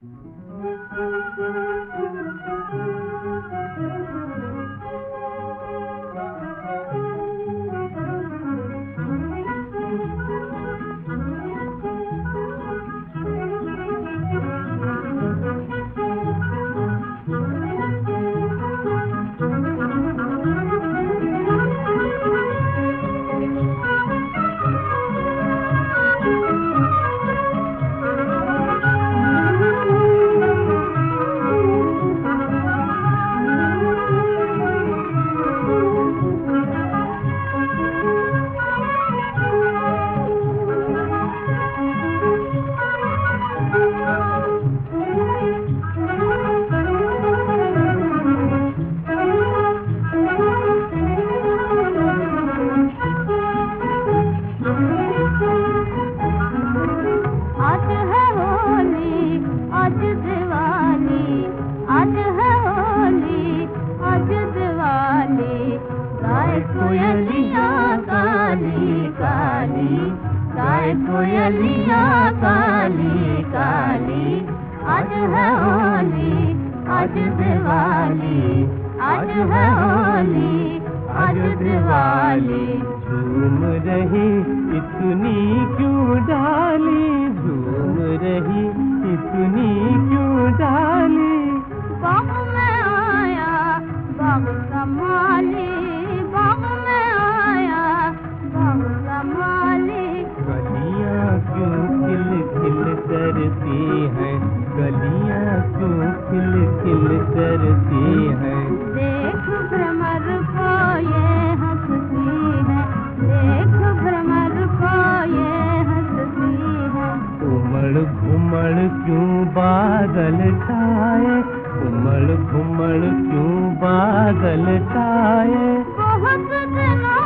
कोयलियाँ काली काली, गाए कोयलियाँ काली काली। आज है होली, आज दिवाली, आज है होली, आज दिवाली। झूम रही इतनी क्यों डाली, झूम रही इतनी क्यों डाली। बाग में आया बाग संभाली, बाग में आया बाग संभाली। गलियाँ क्यों खिल खिल करती हैं, गलियाँ क्यों खिल खिल करती हैं। देख भ्रमर को ये हंसती है, देख भ्रमर को ये हंसती है। उमड़ घुमड़ क्यों बादल छाए, उमड़ घुमड़ क्यों बादल छाए। बहुत दिनों